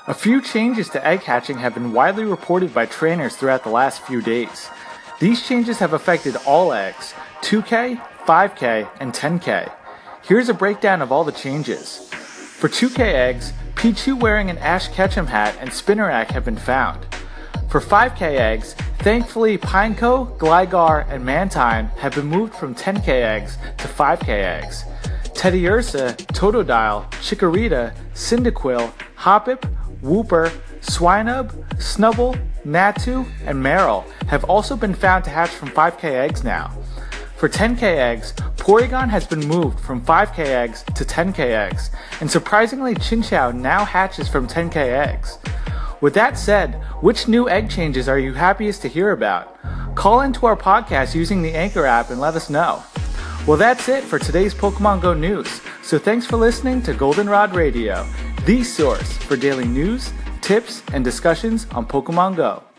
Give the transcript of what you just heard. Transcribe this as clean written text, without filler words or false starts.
A few changes to egg hatching have been widely reported by trainers throughout the last few days. These changes have affected all eggs, 2K, 5K, and 10K. Here's a breakdown of all the changes. For 2K eggs, Pichu wearing an Ash Ketchum hat and Spinarak have been found. For 5K eggs, thankfully Pineco, Gligar, and Mantine have been moved from 10K eggs to 5K eggs. Teddiursa, Totodile, Chikorita, Cyndaquil, Hoppip, Wooper, Swinub, Snubbull, Natu, and Marill have also been found to hatch from 5K eggs now. For 10K eggs, Porygon has been moved from 5K eggs to 10K eggs, and surprisingly Chinchou now hatches from 10K eggs. With that said, which new egg changes are you happiest to hear about? Call into our podcast using the Anchor app and let us know. Well, that's it for today's Pokemon Go news, so thanks for listening to Goldenrod Radio, the source for daily news, tips, and discussions on Pokemon Go.